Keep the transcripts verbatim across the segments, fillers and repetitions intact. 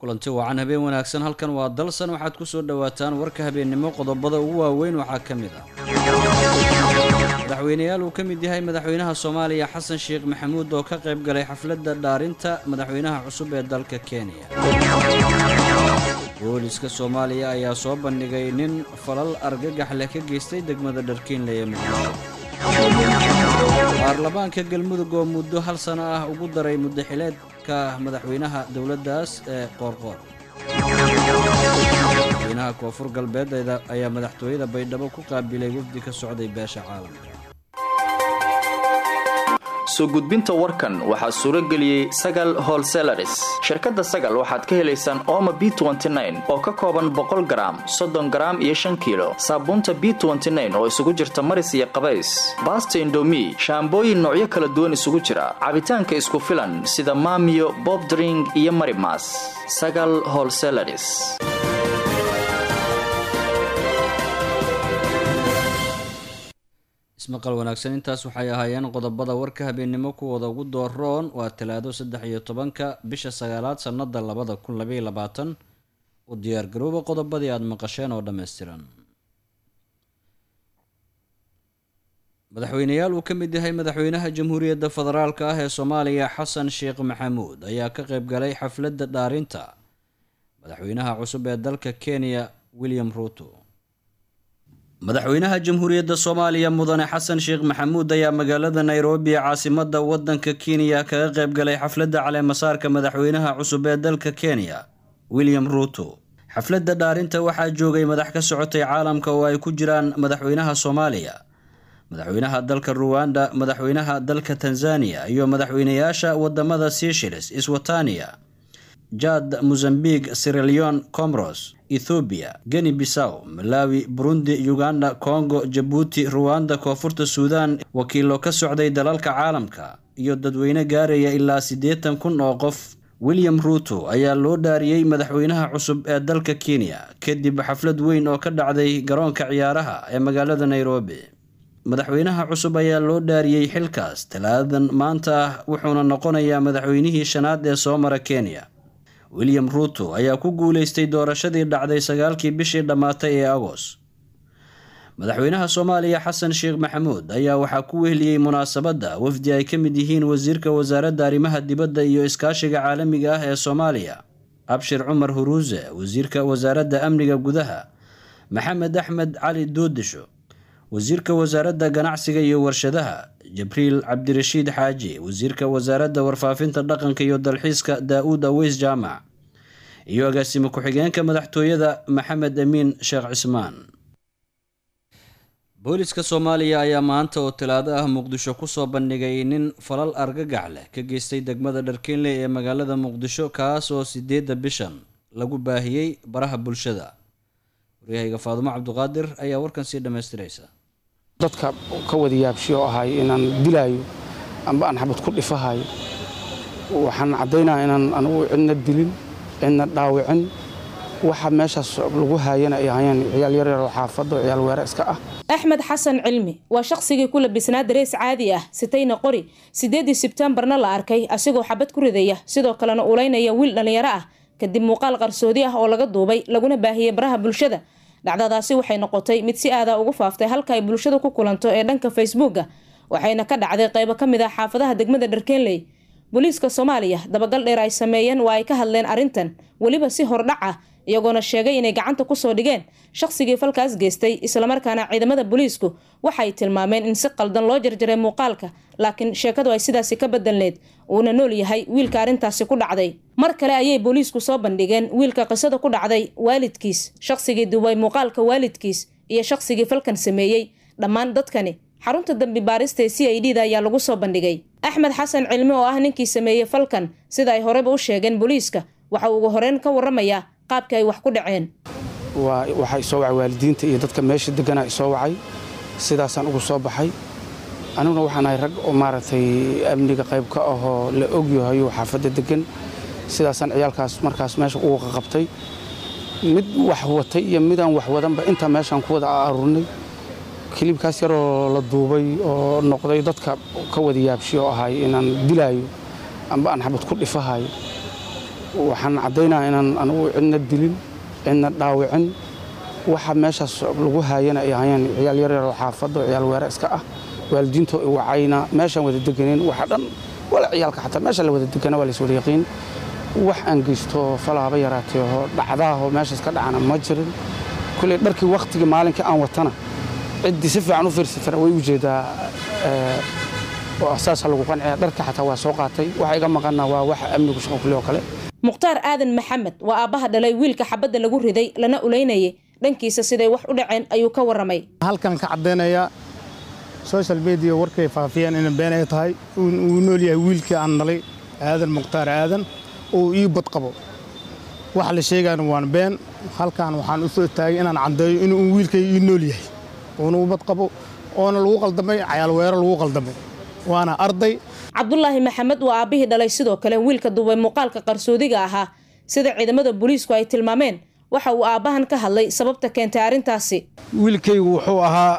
kulanti wacan habeen wanaagsan halkan waa dalsan waxaad ku soo dhawaataan warka habeennimo qodobada ugu waaweyn waxaa ka mid ah madaxweynayaal uu ka mid yahay madaxweynaha Soomaaliya Xasan Sheekh Maxamuud oo ka qayb galay xafladda dhaarinta madaxweynaha cusub ee dalka Kenya booliska Soomaaliya ayaa soo bandhigay nin falal argagax leh ka geystay degmada Dharkiinle ee Muqdisho baarlamaanka galmudug oo muddo hal sano ah ugu daray muddaxileedka madaxweynaha dawladdaas ee qoorqoor madaxweynaha koonfur galbeed ayaa madaxtooyada baydhabo ku qaabilay wafdi ka socday beesha caalamka soo gudbinta warkan waxaa suuro geliyay Sagal Wholesalers shirkadda Sagal waxaad ka helaysaan Omo B twenty nine oo ka kooban boqol garaam soddon garaam iyo shan kiilo saabuunta B twenty nine oo isugu jirta maris iyo qabays basta indomie shaambooyin noocyo kala duwan isugu jira cabitaanka isku filan sida Maamiyo Bob Drink iyo Marimas Sagal Wholesalers ismaqal wanaagsan intaas waxay ahaayeen qodobada warka habeennimo kuwada ugu dooroon waa talaado saddex iyo tobanka bisha sagaalaad sanada labada kun laba iyo labaatan u diyaar garooba qodobadii aad maqasheen oo dhammaystiran madaxweynayaal uu ka mid yahay madaxweynaha jamhuuriyadda federaalka ah ee Soomaaliya Xasan Sheekh Maxamuud ayaa ka qayb galay xafladda dhaarinta madaxweynaha cusub ee dalka Kenya William Ruto madaxweynaha jamhuuriyadda Soomaaliya mudane Xasan Sheekh Maxamuud ayaa magaalada Nairobi caasimadda waddanka Kenya kaga qayb galay xafladda caleemasaarka madaxweynaha cusub ee dalka Kenya William Ruto xafladda dhaarinta waxaa joogay madax ka socotay caalamka oo ay ku jiraan madaxweynaha Soomaaliya madaxweynaha dalka Rwanda madaxweynaha dalka Tanzania iyo madaxweynayaasha wadamada Seychelles Eswatania Chad Mozambique Sierra Leone Comoros Ethiopia Guinea Bissau Malawi Burundi Uganda Congo Djibouti Rwanda Koonfurta Suudaan wakiilo ka socday dalalka caalamka iyo dadweyne gaaraya ilaa siddeetan kun oo qof William Ruto ayaa loo dhaariyay madaxweynaha cusub ee dalka Kenya kadib xaflad weyn oo ka dhacday garoonka ciyaaraha ee magaalada Nairobi madaxweynaha cusub ayaa loo dhaariyay xilkaas talaadan maanta wuxuuna noqonayaa madaxweynihii shanaad ee soo mara Kenya William Ruto ayaa ku guuleystay doorashadii dhacday sagaalkii bishii dhamaatay ee Agost madaxweynaha Soomaaliya Xasan Sheekh Maxamuud ayaa waxa ku weheliyay munaasabadda wafdi ay ka mid yihiin wasiirka wasaaradda arrimaha dibadda iyo iskaashiga caalamiga ah ee Soomaaliya Abshir Umar Huruuse wasiirka wasaaradda amniga gudaha Maxamed Axmed Cali Doodisho wasiirka wasaaradda ganacsiga iyo warshadaha Jibriil Cabdirashiid Xaaji wasiirka wasaaradda warfaafinta dhaqanka iyo dalxiiska Daawud Aweys Jaamac iyo agaasimo ku-xigeenka madaxtooyada Maxamed Amiin Sheekh Cismaan booliska Soomaaliya ayaa maanta oo talaado ah Muqdisho ku soo bandhigay nin falal argagax leh ka geystay degmada Dharkiinle ee magaalada Muqdisho kaas oo sideedda bishan lagu baahiyay baraha bulshada wariyayga Faadumo Cabduqaadir ayaa warkan si dhameystiraysa dadka ka wada yaabshiyo ahay inaan dilaayo amba aan xabad ku dhifahay waxaan cadeynayaa inaan anigu cidna dilin cidna dhaawicin waxa meeshaas lagu haayana ay hayaan ciyaal yar yar oo xaafado ciyaal weerar iska ah Axmed Xasan Cilmi waa shakhsigii ku labisnaa darees caadi ah sitayna qori sideedii Sebtembarna la arkay asigoo xabad ku ridaya sidoo kalena uleynaya wiil dhalinyaro ah kadib muuqaal qarsoodi ah oo laga duubay laguna baahiyay baraha bulshada dhacdadaasi waxay noqotay mid si aad ah ugu faaftay halka ay bulshada ku kulanto ee dhanka Facebook waxayna ka dhacday qayb ka mid ah xaafadaha degmada Dharkiinle booliska Soomaaliya dabagal dheer ay sameeyeen waa ay ka hadleen arintan waliba si hordhac ah iyagoona sheegay inay gacanta ku soo dhigeen shakhsigii falkaas geystay isla markaana ciidamada booliisku waxay tilmaameen in si qaldan loo jarjaray muuqaalka laakiin sheekadu ay sidaasi ka bedelneed uuna nool yahay wiilka arintaasi ku dhacday mar kale ayay booliisku soo bandhigeen wiilka qisada ku dhacday waalidkiis shakhsigii duubay muuqaalka waalidkiis iyo shakhsigii falkan sameeyay dhammaan dadkani xarunta dambi baarista C I D da ayaa lagu soo bandhigay Axmed Xasan Cilmi oo ah ninkii sameeyay falkan sida ay horeba u sheegeen booliiska waxa uu ugu horeen ka waramayaa qaabka ay wax ku dhaceen waa waxay soo wacay waalidiinta iyo dadka meesha deganaa soo wacay sidaasaan ugu soo baxay aniguna waxaan ahay rag oo maaragtay amniga qayb ka ah oo la og yahay xaafadda degan sidaasaan ciyaalkaas markaas meesha ugu qabtay mid wax watay iyo midaan wax wadanba inta meeshan ku wada aarurnay kilibkaas yar oo la duubay oo noqday dadka ka wada yaabshiyo ahay inaan dilaayo amba aan xabad ku dhifahay waxaan caddaynaa inaan anugu cidna dilin cidna dhaawicin waxa meeshaas lagu haayana ay hayaan ciyaal yaryar oo xaafadda ciyaal weera iska ah waalidiinto ay wacayna meeshaan wada deganeen waxa dhan wala ciyaalka xataa meesha la wada degana waa la is wada yaqiin wax aan geysto falaaba yaraatay oo dhacdaah meeshaas ka dhacana ma jirin kulay dharkii waqtiga maalinka aan watana cid si fiican u fiirsatana way u jeedaa oo asaas lagu qancay dharka xataa waa soo qaatay waxa iga maqana waa wax amnigu shaqo kulii oo kale mukhtaar aadan maxamed waa aabaha dhalay wiilka xabadda lagu riday lana uleynayay dhankiisa siday wax u dhaceen ayuu ka waramay halkan ka cadeynaya social media warkay faafiyeen in been ay tahay uu nool yahay wiilkii aan dhalay aadan mukhtaar aadan oo ii bad qabo waxa la sheegaan waan been halkan waxaan u soo taagay inaan cadeeyo inuu wiilkay ii nool yahay oo uu bad qabo oo lagu qaldamay ciyaal weerar lagu qaldamay waana arday cabdullaahi maxamed waa aabihii dhalay sidoo kale wiilka duubay muuqaalka qarsoodiga ahaa sida ciidamada booliisku ay tilmaameen waxa uu aabbahan ka hadlay sababta keentay arrintaasi wiilkaygu wuxuu ahaa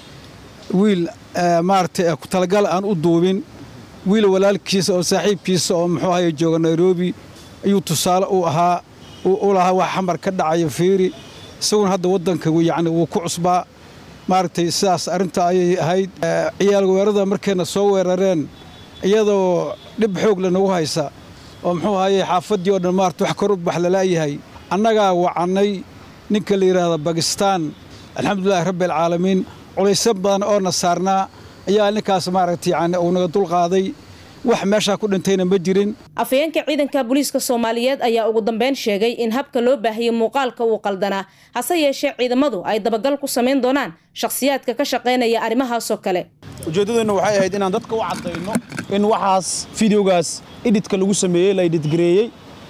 wiil maaragtay ku talagal aan u duubin wiil walaalkiisa oo saaxiibkiisa oo muxuu ahaye jooga Nairobi ayuu tusaale u ahaa u lahaa wax xamar ka dhacay fiiri isaguna hadda wadanka yacni uu ku cusbaa maaragtay sidaas arrinta ayay ahayd ciyaal weerarada markayna soo weerareen iyadoo dhib xoog la nagu haysa oo muxuu ahaye xaafadii oo dhan maaragtay wax kor u bax la laayahay annagaa wacannay ninka la yidhaahdo Bakistaan alxamdulilaahi rabbil caalamiin culayso badan oo na saarnaa ayaa ninkaas maaragtay yacni uu naga dulqaaday wax meesha ku dhintayna ma jirin afayeenka ciidanka booliiska Soomaaliyeed ayaa ugu dambeyn sheegay in habka loo baahiyo muuqaalka uu qaldanaa hase yeeshee ciidamadu ay dabagal ku sameyn doonaan shakhsiyaadka ka shaqeynaya arrimahaas oo kale ujeedadeenna waxay ahayd inaan dadka u cadeyno in waxaas videogaas editka lagu sameeyay la edit gareeyay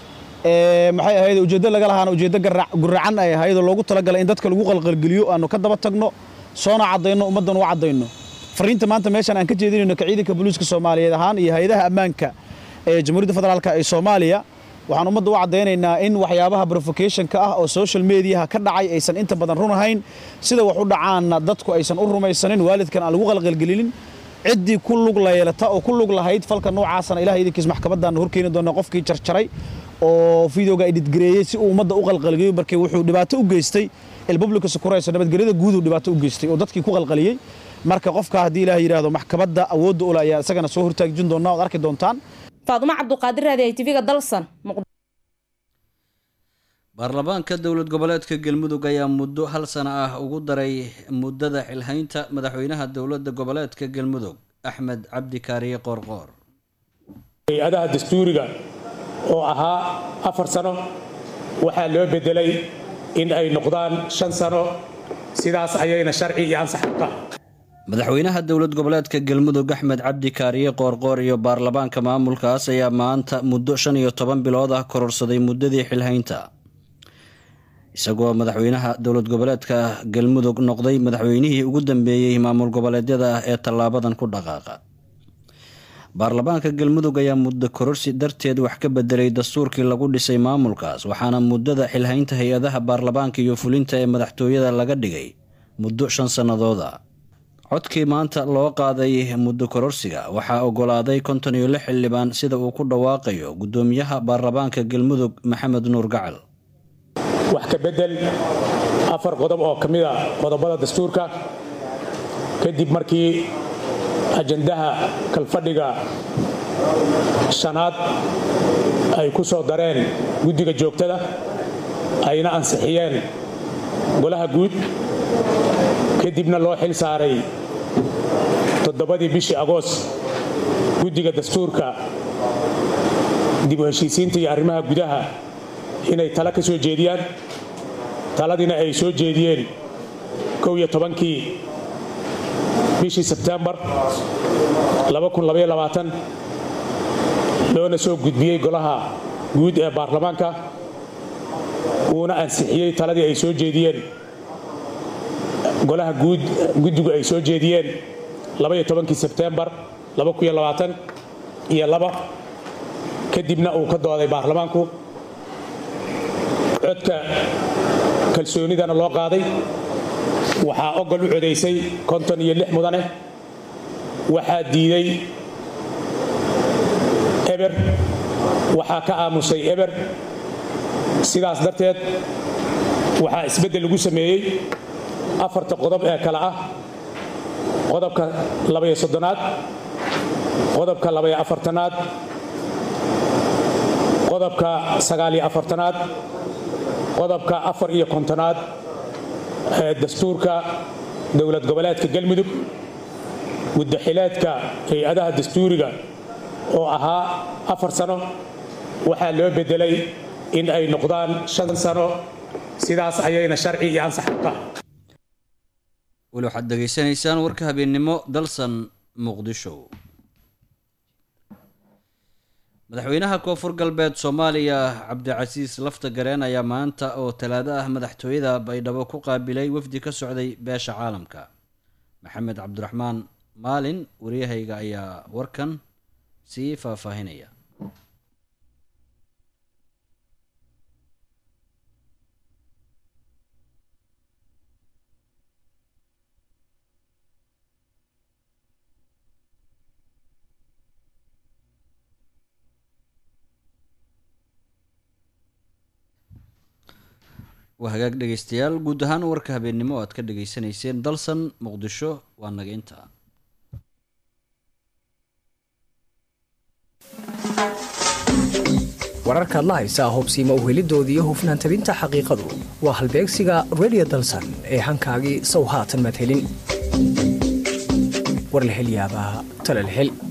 ee maxay ahayd ujeedada laga lahaana ujeedada guracan ay ahayd oo loogu talagalay in dadka lagu qalqalgeliyo aanu ka daba tagno soona cadeyno ummadan u cadeyno fariinta maanta meeshan aan ka jeedinayno ka ciidanka booliiska Soomaaliyeed ahaan iyo hay'adaha ammaanka ee Jamhuuriyadda Federaalka ee Soomaaliya waxaan ummadda u cadeynaynaa in waxyaabaha provocation-ka ah oo social media ka dhacay aysan inta badan run ahayn sida wax u dhacaana dadku aysan u rumaysanin waalidkan aan lagu qalqalgelin ciddii ku lug leeyata oo ku lug lahayd falka noocaasna Ilaahay idinkiis maxkamadan horkeeni doona qofkii jarjaray oo videoga edit gareeyay si uu ummadda u qalqalgeliyo markii wuxuu dhibaato u geystay il public security nabadgelyada guud uu dhibaato u geystay oo dadkii ku qalqaliyay marka qofka hadii Ilaahay yiraahdo maxkamadda awood u leeyahay isagana soo hortaajin doona oo arki doontaan Faaduma Cabduqaadir raadiyo T V-ga Dalsan baarlamaanka dowlad goboleedka Galmudug ayaa muddo hal sano ah ugu daray muddada xilhaynta madaxweynaha dowladda goboleedka Galmudug Axmed Cabdi Kaariye Qoorqoor hay'adaha dastuuriga oo ahaa afar sano waxaa loo bedelay in ay noqdaan shan sano sidaas ayayna sharci iyo ansax u tahay madaxweynaha dowlad goboleedka Galmudug Axmed Cabdi Kaariye Qoorqoor iyo baarlamaanka maamulkaas ayaa maanta muddo shan iyo toban bilood ah kororsaday muddadii xilhaynta isagoo madaxweynaha dowlad goboleedka Galmudug noqday madaxweynihii ugu dambeeyay maamul goboleedyada ee talaabadan ku dhaqaaqa baarlamaanka Galmudug ayaa muddo kororsi darteed wax ka bedelay dastuurkii lagu dhisay maamulkaas waxaana muddada xilhaynta hay'adaha baarlamaanka iyo fulinta ee madaxtooyada laga dhigay muddo shan sanadood ah codkii maanta loo qaaday muddo kororsiga waxaa ogolaaday konton iyo lix xildhibaan sida uu ku dhawaaqayo gudoomiyaha baarlamaanka Galmudug Maxamed Nuur Gacal wax ka bedel afar qodob oo kamid ah qodobada dastuurka kadib markii ajandaha kalfadhiga shanaad ay ku soo dareen guddiga joogtada ayna ansixiyeen golaha guud kadibna loo xil saaray toddobadii bishii Agoos guddiga dastuurka dib u heshiisiinta iyo arrimaha gudaha inay tala ka soo jeediyaan taladina ay soo jeediyeen kow iyo tobankii bishii September laba kun laba iyo labaatan loona soo gudbiyey golaha guud ee baarlamaanka uuna ansixiyey taladii ay soo jeediyeen golaha guud guddigu ay soo jeediyeen laba iyo tobankii September laba kun iyo labaatan iyo laba kadibna uu ka dooday baarlamaanku codka kalsoonidana loo qaaday waxaa ogol u codeysay konton iyo lix mudane waxaa diiday eber waxaa ka aamusay eber sidaas darteed waxaa isbeddel lagu sameeyey afarta qodob ee kale ah qodobka labaiyo soddonaad qodobka labaiyo afartanaad qodobka sagaaliyo afartanaad qodobka afar iyo kontonaad ee dastuurka dowlad goboleedka galmudug muddaxileedka hay-adaha dastuuriga oo ahaa afar sano waxaa loo beddelay in ay noqdaan shan sano sidaas ayayna sharci iyo ansax u tahay weli waxaad degeysanaysaan warka habeennimo dalsan muqdisho madaxweynaha koonfur galbeed soomaaliya cabdicasiis lafta gareen ayaa maanta oo talaado ah madaxtooyada baydhabo ku qaabilay wafdi ka socday beesha caalamka maxamed cabdiraxmaan maalin wariyahayga ayaa warkan sii faahfaahinaya waa hagaag dhegaystayaal guud ahaan warka habeennimo aad ka dhegaysanayseen dalsan muqdisho waa naga intaa wararkaad la haysaa hubsiima uhelidoodii iyo hufnaan tabinta xaqiiqadu waa halbeegsiga radio dalsan ee hankaagii sow haatan madhelin war la hel yaabaa tala la hel